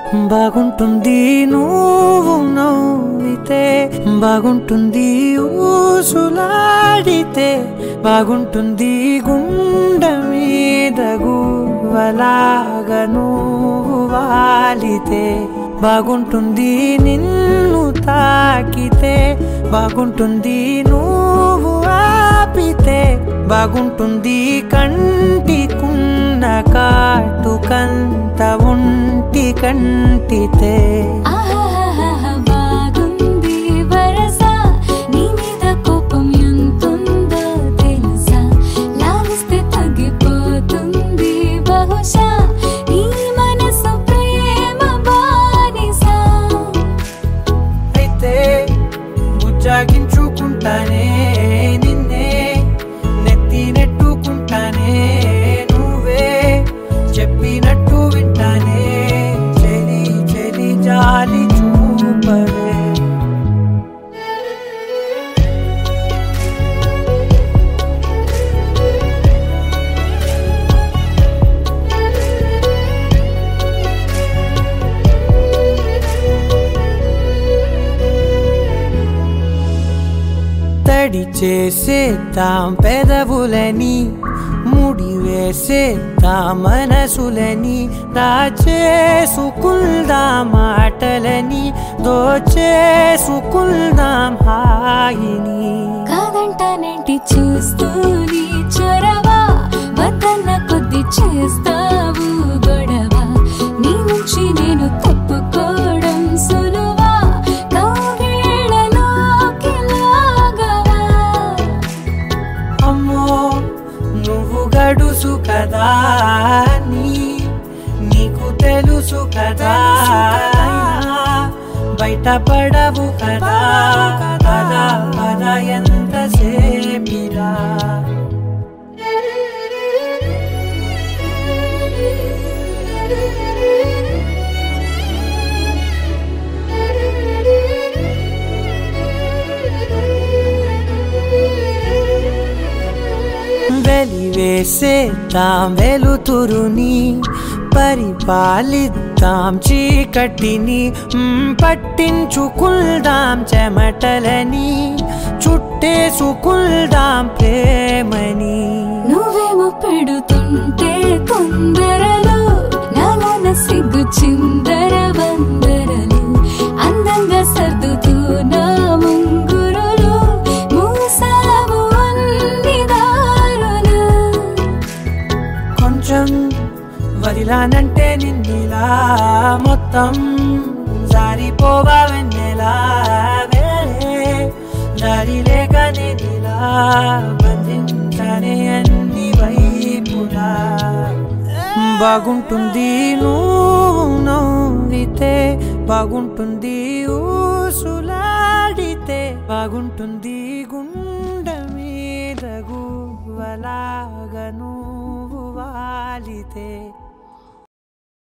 బాగుంటుంది నువ్వు నవ్వితే, బాగుంటుంది ఊసులాడితే, బాగుంటుంది గుండె మీద గువ్వలాగా నువ్వు వాలితే, బాగుంటుంది నిన్ను తాకితే, బాగుంటుంది నువ్వు ఆపితే, బాగుంటుంది కంటికున్న కాటుకంత ఒంటి కంటితే. బాగుంది వరస, నీ మీద కోపం ఎంతుందో తెలుసా, లాగిస్తే తగ్గిపోతుంది బహుశా నీ మనసు ప్రేమ బానిస. అయితే ముచ్చాగించుకుంటానే నిన్నే, నెత్తి నెట్టుకుంటానే, నువ్వే చెప్పినట్టు వింటానే, చెలి చెలి జాలి చూపవే. తడి చేసేద్దాం పెదవులని, ముడి వేసేద్దాం మనసులని, దాచేసుకుందాం మాటలని, దోచేసుకుందాం హాయిని. కాదంటానేంటి చూస్తూని చొరవా, వద్దన్న కొద్ది చేస్తావు గొడవ, నీ నుంచి నేను తప్పుకోవడం సులువా, కౌగిళ్ళలోకి లాగవా. అమ్మో నువ్వు గడుసు కదా, నీకు తెలుసు కదా, బయట పడవు కదా, పద పద ఎంతసేపిరా. వెలివేసేద్దాం వెలుతురుని, పరిపాలిద్దాం చీకటిని, పట్టించుకుందాం చెమటలని, చుట్టేసుకుందాం ప్రేమని. నువ్వేమో పెడుతుంటే తొందరలు, నాలోన సిగ్గు చిందర వందరలు, అందంగా సర్దుతూ నా ముంగురులు, మూసావు అన్ని దారులు. కొంచెం వదిలానంటే నిన్నిలా, మొత్తం జారిపోవా వెన్నెలా, వేరే దారి లేక నిన్నిలా బంధించనే అన్ని వైపులా. బాగుంటుంది నువ్వు నవ్వితే, బాగుంటుంది ఊసులాడితే, బాగుంటుంది గుండె మీద గువ్వలాగా నువ్వు వాలితే.